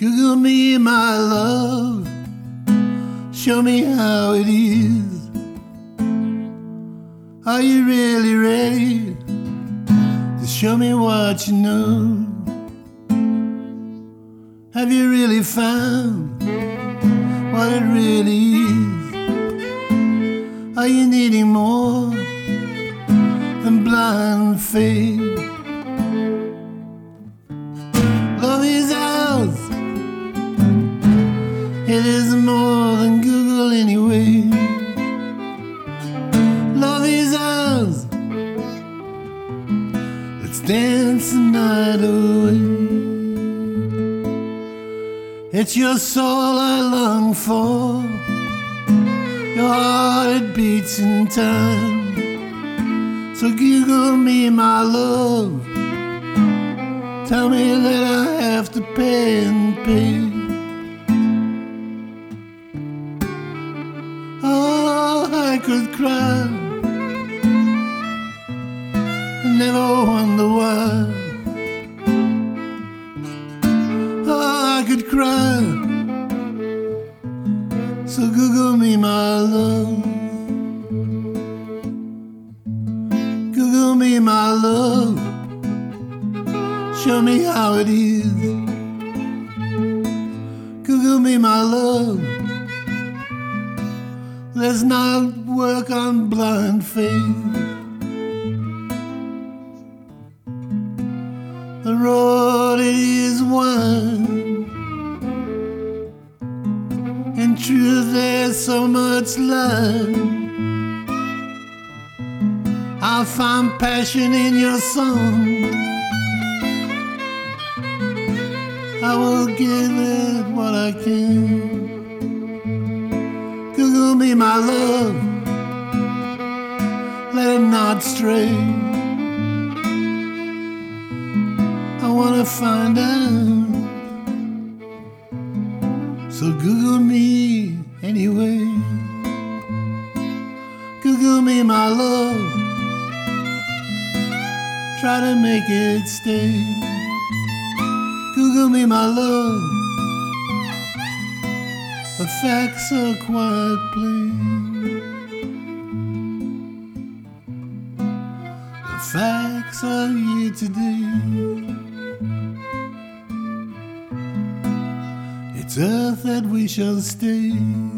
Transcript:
Google me, my love. Show me how it is. Are you really ready to show me what you know? Have you really found what it really is? Are you needing more than blind faith? Love is ours. It is more than Google anyway. Love is ours. Let's dance the night away. It's your soul I long for. Your heart it beats in time. So Google me, my love. Tell me that I have to pay and pay. Oh, I could cry and never wonder why. Oh, I could cry. So Google me, my love. Google me, my love. Show me how it is. Google me, my love. Let's not work on blind faith. The road it is wide. In truth there's so much light. I'll find passion in your song. I will give it what I can. Google me, my love. Let it not stray. I wanna find out. So Google me anyway. Google me, my love. Try to make it stay. Google me, my love. The facts are quite plain. The facts are here today. It's earth that we shall stay.